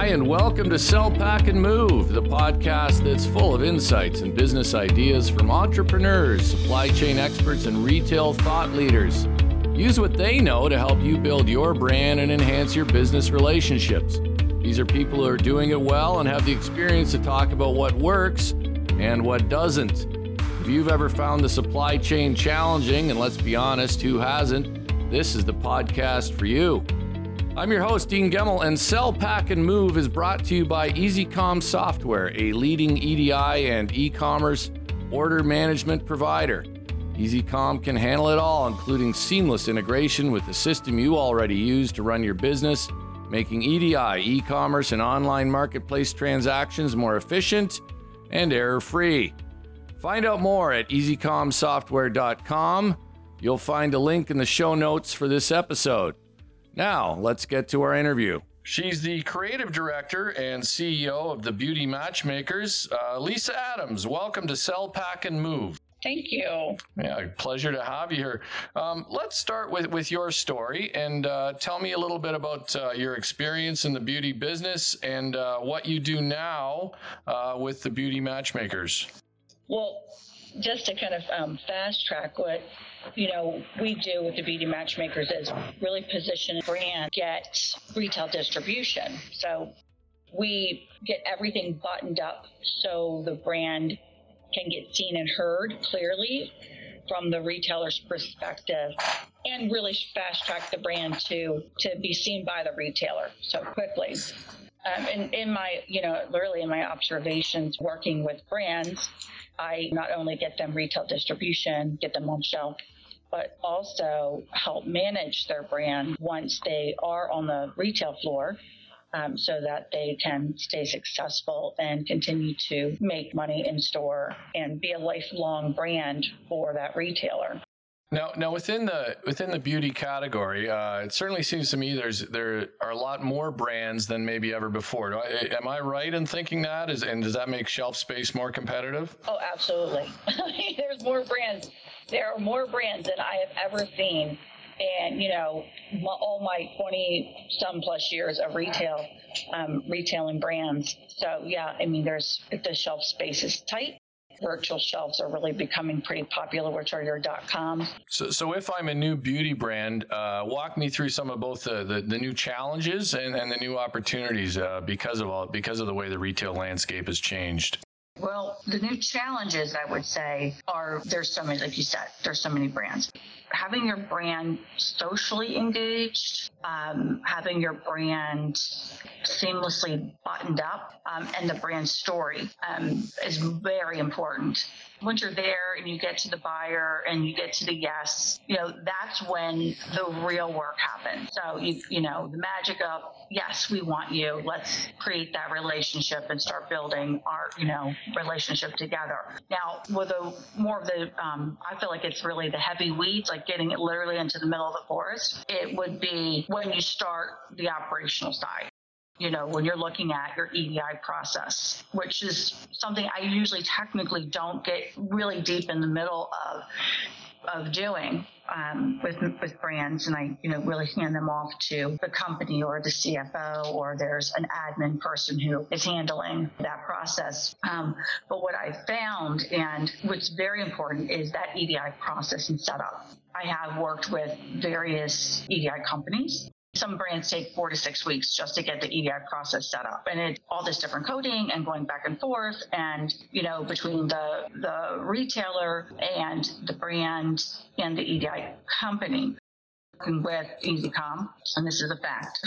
Hi, and welcome to Sell, Pack, and Move, the podcast that's full of insights and business ideas from entrepreneurs, supply chain experts, and retail thought leaders. Use what they know to help you build your brand and enhance your business relationships. These are people who are doing it well and have the experience to talk about what works and what doesn't. If you've ever found the supply chain challenging, and let's be honest, who hasn't, this is the podcast for you. I'm your host, Dean Gemmel, and Sell, Pack, and Move is brought to you by EasyCom Software, a leading EDI and e-commerce order management provider. EasyCom can handle it all, including seamless integration with the system you already use to run your business, making EDI, e-commerce, and online marketplace transactions more efficient and error-free. Find out more at easycomsoftware.com. You'll find a link in the show notes for this episode. Now, let's get to our interview. She's the creative director and CEO of the Beauty Matchmakers, Lisa Adams. Welcome to Sell, Pack, and Move. Thank you. Yeah, pleasure to have you here. Let's start with your story and tell me a little bit about your experience in the beauty business and what you do now with the Beauty Matchmakers. Well, just to kind of fast track what we do with the Beauty Matchmakers is really position a brand, get retail distribution. So we get everything buttoned up so the brand can get seen and heard clearly from the retailer's perspective, and really fast track the brand to be seen by the retailer so quickly. In my observations working with brands, I not only get them retail distribution, get them on shelf, but also help manage their brand once they are on the retail floor, so that they can stay successful and continue to make money in store and be a lifelong brand for that retailer. Now within the beauty category, it certainly seems to me there are a lot more brands than maybe ever before. Am I right in thinking that? And does that make shelf space more competitive? Oh, absolutely. There's more brands. There are more brands than I have ever seen. And, all my 20-some plus years of retailing brands. So, yeah, the shelf space is tight. Virtual shelves are really becoming pretty popular, which are your .com. So if I'm a new beauty brand, walk me through some of both the new challenges and the new opportunities because of the way the retail landscape has changed. Well, the new challenges, I would say, there's so many, like you said, there's so many brands. Having your brand socially engaged, having your brand seamlessly buttoned up, and the brand story is very important. Once you're there and you get to the buyer and you get to the yes, that's when the real work happens. So, the magic of, yes, we want you. Let's create that relationship and start building our, relationship together. Now, with I feel like it's really the heavy weeds, like getting it literally into the middle of the forest. It would be when you start the operational side. When you're looking at your EDI process, which is something I usually technically don't get really deep in the middle of doing with brands, and I really hand them off to the company or the CFO, or there's an admin person who is handling that process. But what I found, and what's very important, is that EDI process and setup. I have worked with various EDI companies. Some brands take 4 to 6 weeks just to get the EDI process set up, and it's all this different coding and going back and forth, and between the retailer and the brand and the EDI company. Working with EasyCom, and this is a fact,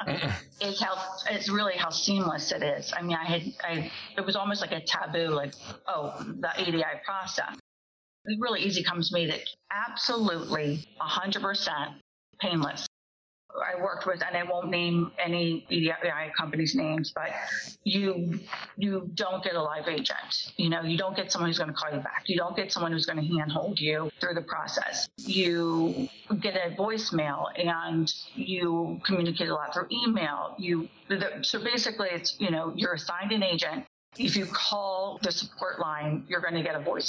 it's really how seamless it is. It was almost like a taboo, like, the EDI process. It really EasyCom's made it absolutely 100% painless. I worked with, and I won't name any EDI companies' names, but you don't get a live agent. You don't get someone who's going to call you back. You don't get someone who's going to handhold you through the process. You get a voicemail, and you communicate a lot through email. So basically, it's, you're assigned an agent. If you call the support line, you're going to get a voicemail.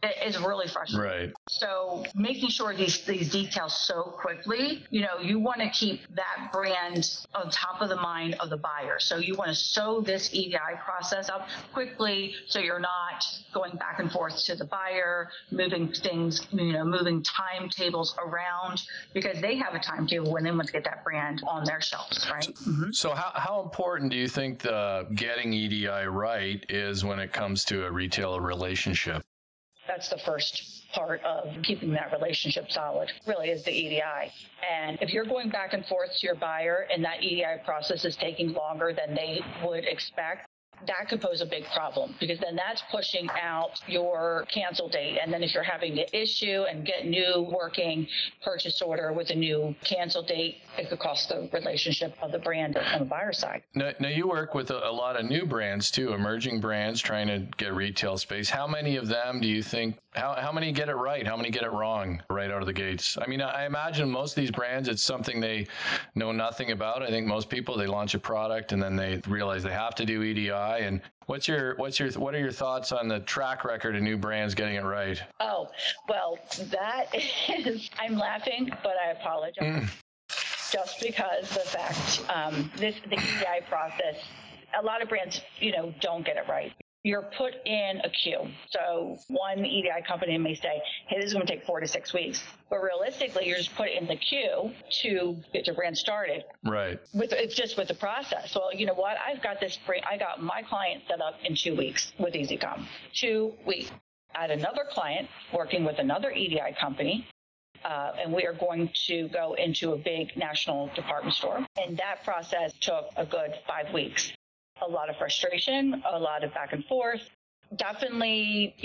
It is really frustrating. Right. So making sure these details so quickly, you want to keep that brand on top of the mind of the buyer. So you want to sew this EDI process up quickly so you're not going back and forth to the buyer, moving things, moving timetables around, because they have a timetable when they want to get that brand on their shelves, right? Mm-hmm. So how important do you think getting EDI right is when it comes to a retailer relationship? That's the first part of keeping that relationship solid, really, is the EDI. And if you're going back and forth to your buyer and that EDI process is taking longer than they would expect, that could pose a big problem, because then that's pushing out your cancel date. And then if you're having to issue and get new working purchase order with a new cancel date, it could cost the relationship of the brand on the buyer side. Now you work with a lot of new brands too, emerging brands trying to get retail space. How many of them do you think, how many get it right? How many get it wrong right out of the gates? I mean, I imagine most of these brands, it's something they know nothing about. I think most people, they launch a product and then they realize they have to do EDI. And what are your thoughts on the track record of new brands getting it right? Oh, well, that is, I'm laughing, but I apologize. Just because the fact, the EDI process, a lot of brands, don't get it right. You're put in a queue. So one EDI company may say, hey, this is going to take 4 to 6 weeks. But realistically, you're just put in the queue to get your brand started. Right. It's just with the process. Well, you know what? I got my client set up in 2 weeks with EasyCom. 2 weeks. I had another client working with another EDI company. And we are going to go into a big national department store. And that process took a good 5 weeks. A lot of frustration, a lot of back and forth. Definitely,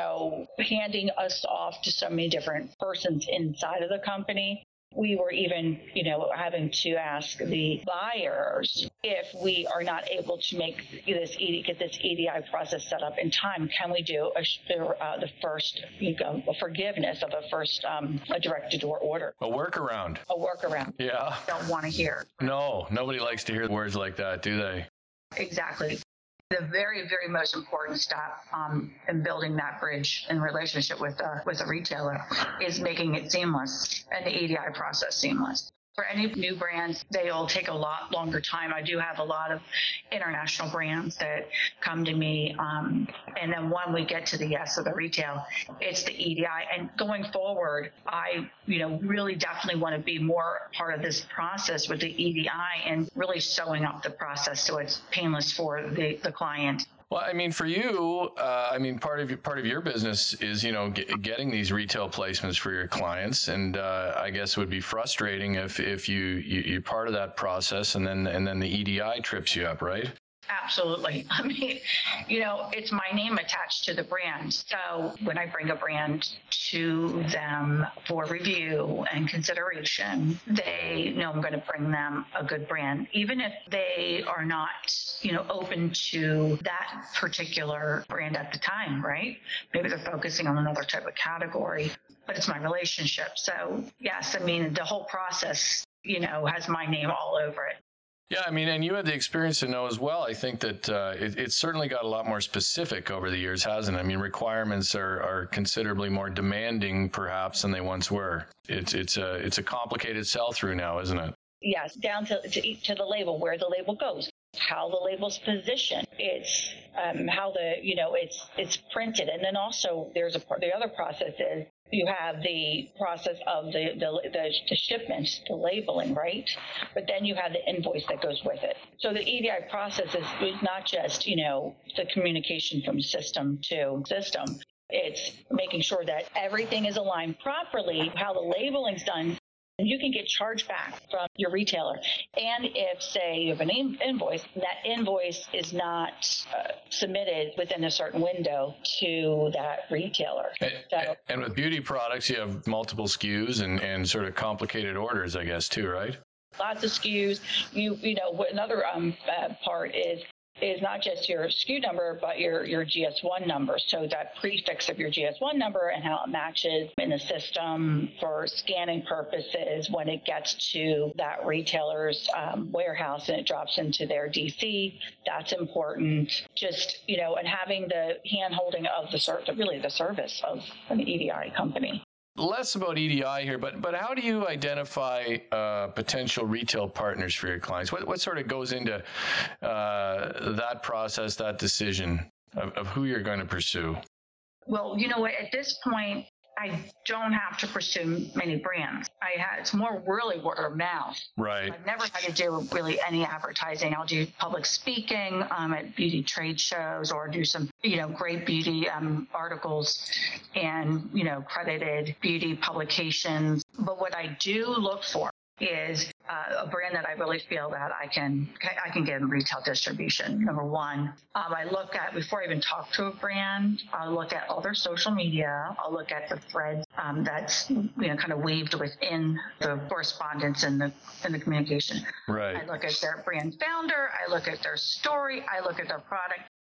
handing us off to so many different persons inside of the company. We were even, having to ask the buyers if we are not able to get this EDI process set up in time. Can we do the first, a forgiveness of a direct-to-door order? A workaround. A workaround. Yeah. Don't want to hear. No, nobody likes to hear words like that, do they? Exactly. The very, very most important step in building that bridge and relationship with a retailer is making it seamless and the EDI process seamless. For any new brands, they'll take a lot longer time. I do have a lot of international brands that come to me. And then when we get to the yes of the retail, it's the EDI. And going forward, I, really definitely want to be more part of this process with the EDI and really sewing up the process so it's painless for the client. Well, I mean, for you, part of your business is, getting these retail placements for your clients, and I guess it would be frustrating if you're part of that process, and then the EDI trips you up, right? Absolutely. I mean, it's my name attached to the brand. So when I bring a brand to them for review and consideration, they know I'm going to bring them a good brand, even if they are not, open to that particular brand at the time, right? Maybe they're focusing on another type of category, but it's my relationship. So yes, I mean, the whole process, has my name all over it. Yeah, I mean, and you had the experience to know as well. I think that it's certainly got a lot more specific over the years, hasn't it? I mean, requirements are considerably more demanding, perhaps, than they once were. It's a complicated sell-through now, isn't it? Yes, down to the label, where the label goes, how the label's positioned. It's how it's printed, and then also the other process is. You have the process of the shipments, the labeling, right? But then you have the invoice that goes with it. So the EDI process is not just, the communication from system to system. It's making sure that everything is aligned properly, how the labeling's done. And you can get charged back from your retailer. And if, say, you have an invoice, and that invoice is not submitted within a certain window to that retailer. And with beauty products, you have multiple SKUs and sort of complicated orders, I guess, too, right? Lots of SKUs. Another part is is not just your SKU number, but your GS1 number. So that prefix of your GS1 number and how it matches in the system for scanning purposes when it gets to that retailer's warehouse and it drops into their DC. That's important. Just, and having the hand-holding of the service of an EDI company. Less about EDI here, but how do you identify potential retail partners for your clients? What sort of goes into that process, that decision of who you're going to pursue? Well, you know what? At this point, I don't have to pursue many brands. It's more really word of mouth. Right. I've never had to do really any advertising. I'll do public speaking at beauty trade shows or do some, great beauty articles and, credited beauty publications. But what I do look for is a brand that I really feel that I can get in retail distribution. Number one, I look at, before I even talk to a brand, I'll look at all their social media. I'll look at the threads that's kind of weaved within the correspondence and the communication. Right. I look at their brand founder. I look at their story. I look at their product.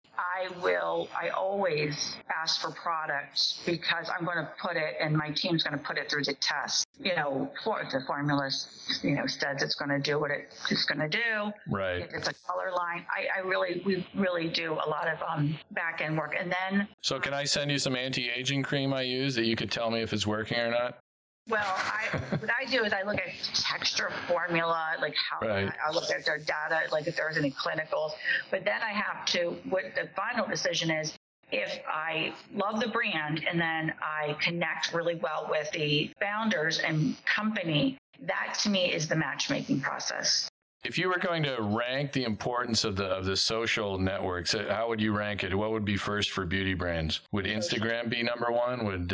I always ask for products because I'm going to put it, and my team's going to put it through the test. The formula, says it's going to do what it's going to do. Right. If it's a color line, we really do a lot of back end work. And then. So can I send you some anti-aging cream I use that you could tell me if it's working or not? Well, what I do is I look at texture formula, like how right. I look at their data, like if there's any clinicals. But then I have to, what the final decision is, if I love the brand and then I connect really well with the founders and company, that to me is the matchmaking process. If you were going to rank the importance of the social networks, how would you rank it? What would be first for beauty brands? Would Instagram be number one? Would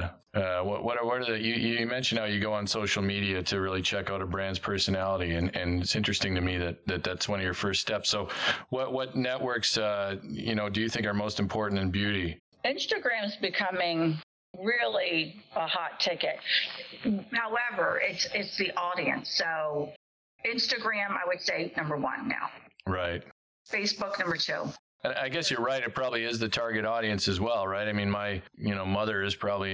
what are the, you mentioned how you go on social media to really check out a brand's personality, and it's interesting to me that's one of your first steps. So what networks do you think are most important in beauty? Instagram's becoming really a hot ticket. However, it's the audience. So Instagram, I would say number one now. Right. Facebook, number two. I guess you're right. It probably is the target audience as well, right? I mean, my mother is probably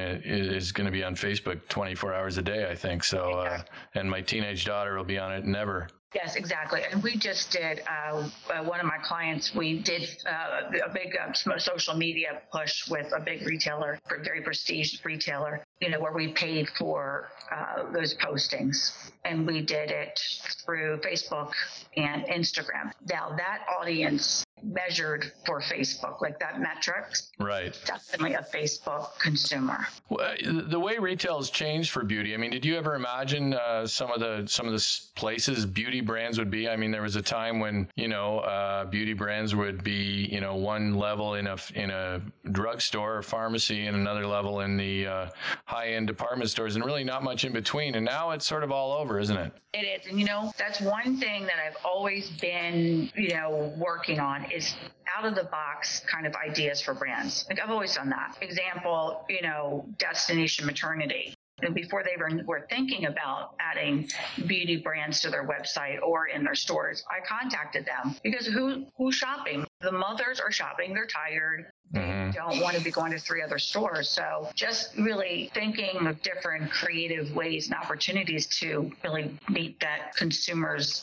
is going to be on Facebook 24 hours a day, I think. So, exactly. And my teenage daughter will be on it never. Yes, exactly. And we just did, one of my clients, we did a big social media push with a big retailer, a very prestigious retailer, where we paid for those postings. And we did it through Facebook and Instagram. Now, that audience measured for Facebook, like that metrics. Right. Definitely a Facebook consumer. Well, the way retail has changed for beauty, I mean, did you ever imagine some of the places beauty brands would be? I mean, there was a time when, beauty brands would be, one level in a drugstore or pharmacy and another level in the high-end department stores, and really not much in between. And now it's sort of all over, isn't it? It is. And, that's one thing that I've always been, working on is out of the box kind of ideas for brands. Like I've always done that. Example, Destination Maternity. And before they were thinking about adding beauty brands to their website or in their stores, I contacted them because who's shopping? The mothers are shopping. They're tired. They don't want to be going to 3 other stores. So just really thinking of different creative ways and opportunities to really meet the consumer's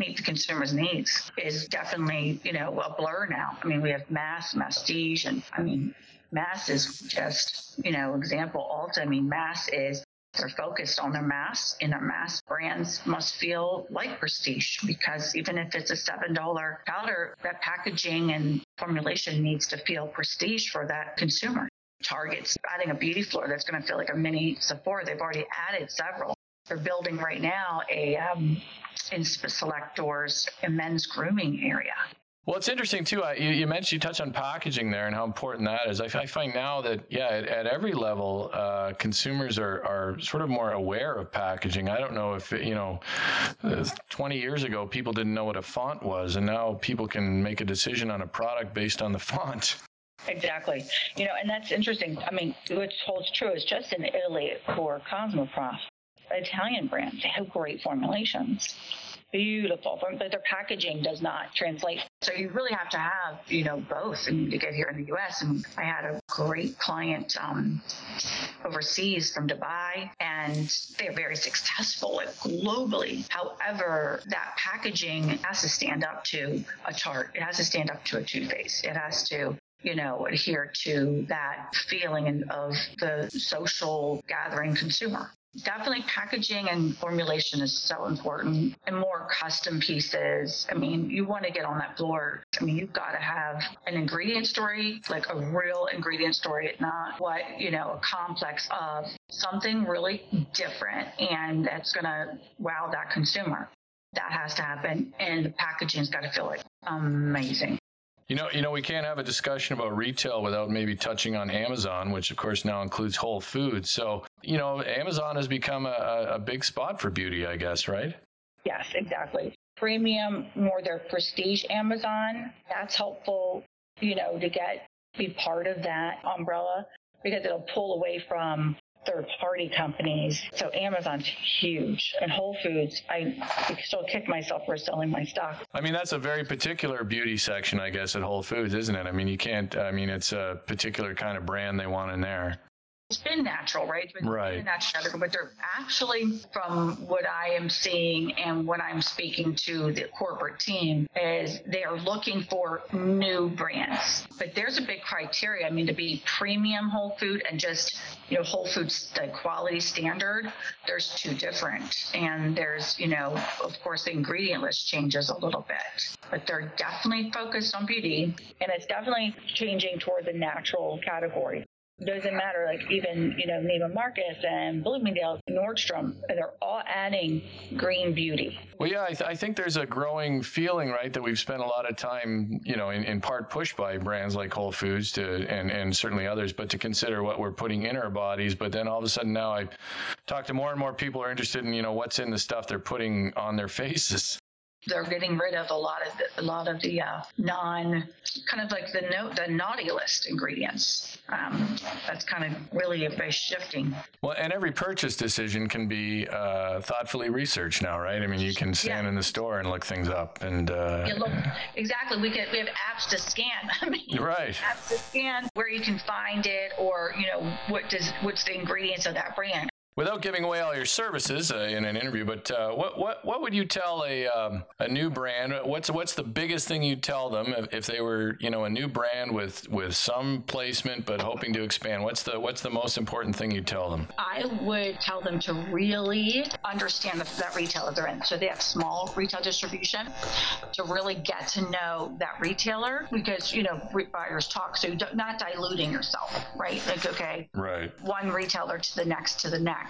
needs is definitely, a blur now. I mean, we have mass, prestige, and mass is just, example Ulta. I mean, mass is, they're focused on their mass, and their mass brands must feel like prestige because even if it's a $7 powder, that packaging and formulation needs to feel prestige for that consumer. Target's adding a beauty floor that's going to feel like a mini Sephora. They've already added several. They're building right now in select doors a men's grooming area. Well, it's interesting, too. You mentioned, you touched on packaging there and how important that is. I find now that, at every level, consumers are sort of more aware of packaging. I don't know if, 20 years ago, people didn't know what a font was, and now people can make a decision on a product based on the font. Exactly. And that's interesting. I mean, what holds true is just in Italy for Cosmoprof, Italian brands, they have great formulations. beautiful, but their packaging does not translate. So you really have to have, both to get here in the U.S. And I had a great client overseas from Dubai, and they're very successful globally. However, that packaging has to stand up to a chart. It has to stand up to a toothpaste. It has to adhere to that feeling of the social gathering consumer. Definitely packaging and formulation is so important, and more custom pieces. I mean, you want to get on that floor. I mean, you've got to have an ingredient story, like a real ingredient story, not a complex of something really different and that's going to wow that consumer. That has to happen, and the packaging's got to feel like amazing. We can't have a discussion about retail without maybe touching on Amazon, which of course now includes Whole Foods. So, Amazon has become a big spot for beauty, I guess, right? Yes, exactly. Premium, more their prestige Amazon. That's helpful, to be part of that umbrella, because it'll pull away from third-party companies. So Amazon's huge. And Whole Foods, I still kick myself for selling my stock. I mean, that's a very particular beauty section, I guess, at Whole Foods, isn't it? I mean, it's a particular kind of brand they want in there. It's been natural, right? Right. Natural, but they're actually, from what I am seeing and when I'm speaking to the corporate team, is they are looking for new brands. But there's a big criteria. I mean, to be premium Whole Food and just, Whole Foods, the quality standard, there's two different. And there's, of course, the ingredient list changes a little bit. But they're definitely focused on beauty. And it's definitely changing toward the natural category. Doesn't matter, like even, Neiman Marcus and Bloomingdale's, Nordstrom, they're all adding green beauty. Well, yeah, I think there's a growing feeling, right, that we've spent a lot of time, in part pushed by brands like Whole Foods and certainly others, but to consider what we're putting in our bodies. But then all of a sudden now I talk to more and more people who are interested in, what's in the stuff they're putting on their faces. They're getting rid of a lot of the kind of like the naughty list ingredients. That's kind of really a shifting. Well, and every purchase decision can be thoughtfully researched now, right? I mean, you can stand in the store and look things up, and exactly. We have apps to scan. Right. Apps to scan where you can find it, or what's the ingredients of that brand. Without giving away all your services in an interview, but what would you tell a new brand? What's the biggest thing you'd tell them if they were a new brand with some placement but hoping to expand? What's the most important thing you'd tell them? I would tell them to really understand that retailer they're in. So they have small retail distribution, to really get to know that retailer, because buyers talk. So not diluting yourself, right? Like, okay, right, one retailer to the next.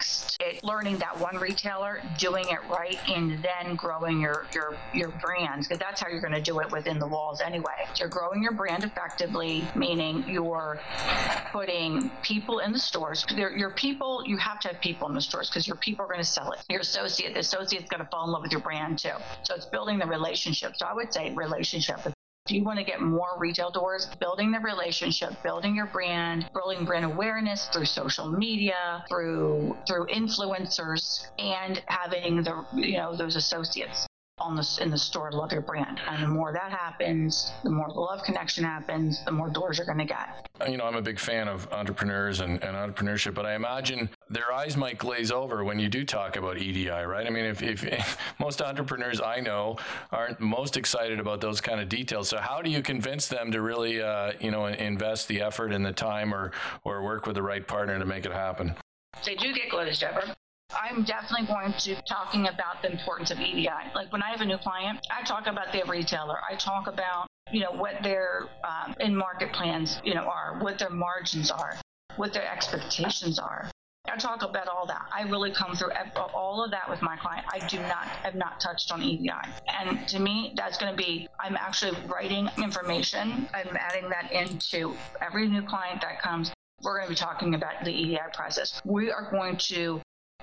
Learning that one retailer, doing it right, and then growing your brands, because that's how you're going to do it within the walls anyway. You're growing your brand effectively, meaning you're putting people in the stores. Your people, you have to have people in the stores, because your people are going to sell it. The associate's going to fall in love with your brand too. So it's building the relationship. So I would say relationship. If you want to get more retail doors, building the relationship, building your brand, building brand awareness through social media, through influencers, and having those associates in the store love your brand. And the more that happens, the more the love connection happens, the more doors you're going to get. I'm a big fan of entrepreneurs and entrepreneurship, but I imagine their eyes might glaze over when you do talk about EDI, right? I mean, if most entrepreneurs I know aren't most excited about those kind of details. So how do you convince them to really, invest the effort and the time or work with the right partner to make it happen? They do get glazed over. I'm definitely going to be talking about the importance of EDI. Like when I have a new client, I talk about their retailer. I talk about, what their in-market plans, are, what their margins are, what their expectations are. I talk about all that. I really come through all of that with my client. I have not touched on EDI. And to me, that's going to be, I'm actually writing information. I'm adding that into every new client that comes. We're going to be talking about the EDI process. We are going to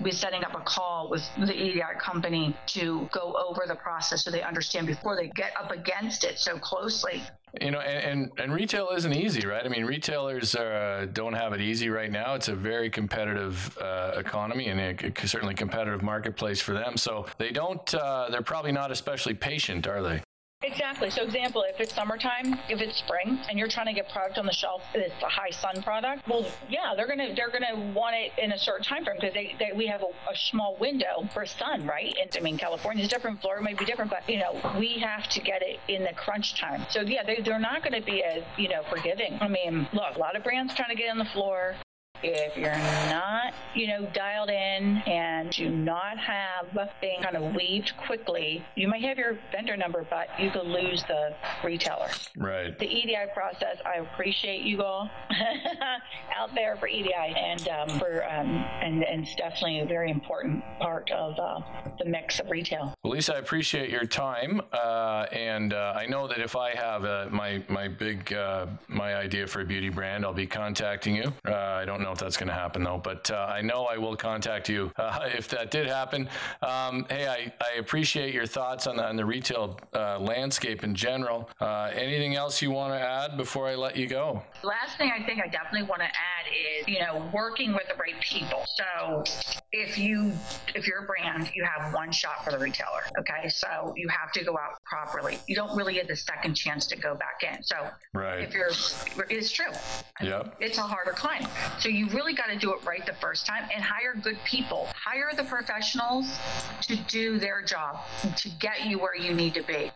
be setting up a call with the EDI company to go over the process so they understand before they get up against it so closely. And retail isn't easy, right? I mean, retailers don't have it easy right now. It's a very competitive economy and certainly competitive marketplace for them. So they're probably not especially patient, are they? Exactly. So example, if it's summertime, if it's spring and you're trying to get product on the shelf that's a high sun product, well, yeah, they're gonna want it in a certain time frame because we have a small window for sun, right? And I mean, California is different, Florida may be different, but we have to get it in the crunch time. So yeah, they're not going to be as forgiving. I mean, look, a lot of brands trying to get on the floor. If you're not, dialed in and do not have things kind of weaved quickly, you might have your vendor number, but you could lose the retailer. Right. The EDI process, I appreciate you all out there for EDI, and it's definitely a very important part of the mix of retail. Well, Lisa, I appreciate your time, and I know that if I have my idea for a beauty brand, I'll be contacting you. I don't know if that's going to happen though, but I know I will contact you if that did happen. Hey, I appreciate your thoughts on the retail landscape in general. Anything else you want to add before I let you go? The last thing I think I definitely want to add is, working with the right people. So if you're a brand, you have one shot for the retailer. Okay. So you have to go out properly. You don't really get the second chance to go back in. So right. It's true. Yep. It's a harder climb. So you really got to do it right the first time and hire good people. Hire the professionals to do their job, to get you where you need to be.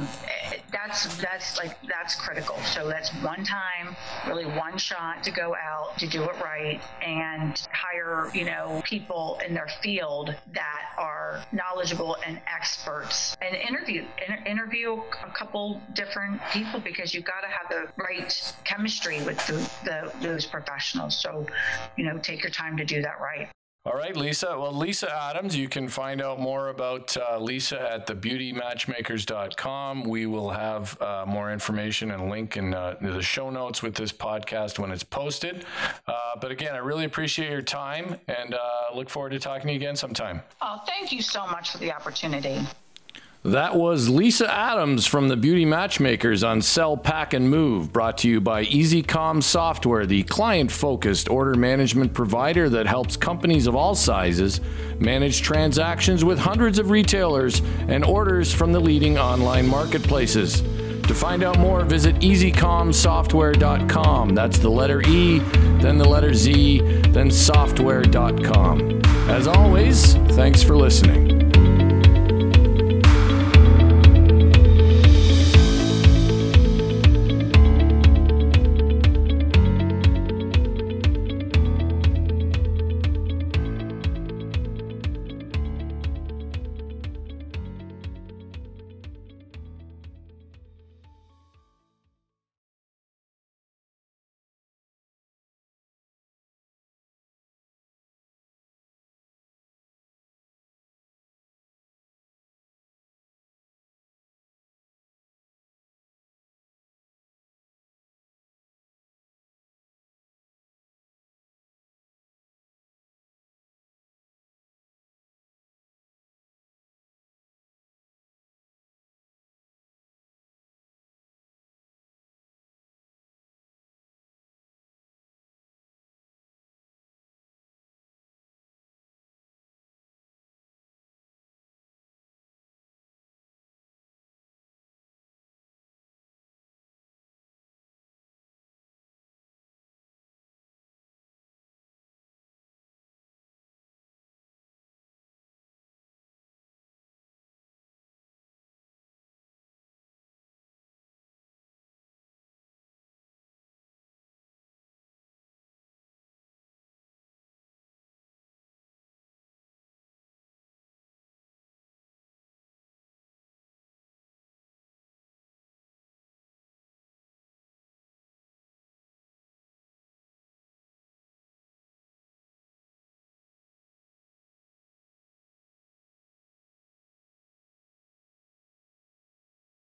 That's critical. So that's one time, really one shot to go out, to do it right, and hire, people in their field that are knowledgeable and experts, and interview a couple different people, because you got to have the right chemistry with those professionals. So, take your time to do that right. All right, Lisa. Well, Lisa Adams, you can find out more about Lisa at thebeautymatchmakers.com. We will have more information and link in the show notes with this podcast when it's posted. But again, I really appreciate your time and look forward to talking to you again sometime. Oh, thank you so much for the opportunity. That was Lisa Adams from the Beauty Matchmakers on Sell, Pack, and Move, brought to you by EasyCom Software, the client-focused order management provider that helps companies of all sizes manage transactions with hundreds of retailers and orders from the leading online marketplaces. To find out more, visit easycomsoftware.com. That's the letter E, then the letter Z, then software.com. As always, thanks for listening.